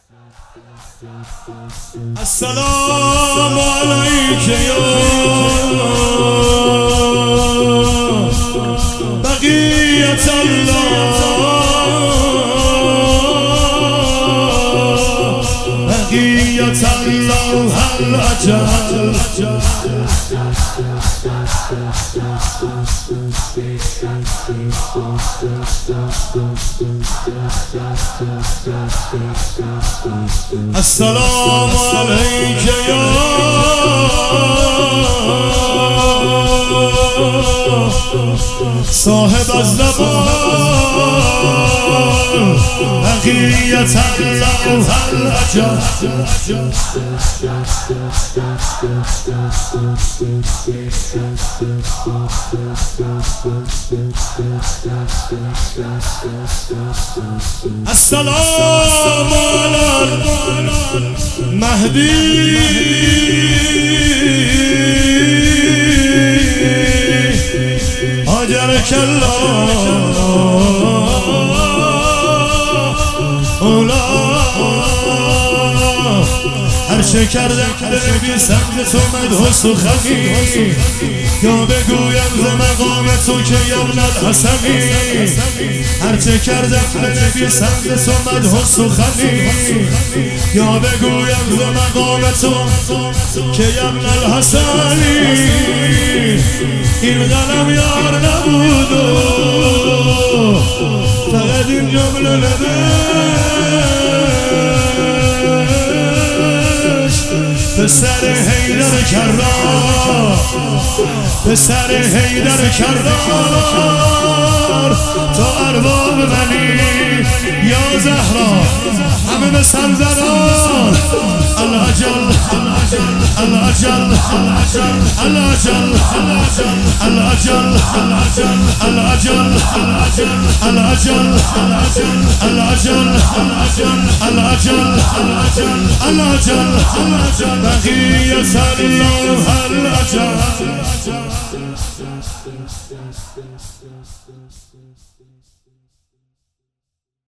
السلام عليك يا بقية الله بقية الله الأجل السلام عليك يا صاحب الزمان بقية الله الأجل السلام على المهدي أجرك الله هر چه کردم بی سمت تو مدح و سخنی یا بگویم ز مقام تو که ابن الحسنی هر چه کردم بی سمت تو مدح و سخنی یا بگویم ز مقام تو که ابن الحسنی این قلم یار نبود فقط این جمله پسر حیدر کرار پسر حیدر کرار تو ارباب منی یا زهرا همه به سر زدان الاجل الاجل الاجل الاجل الاجل الاجل الاجل الاجل الاجل بقية الله الأجل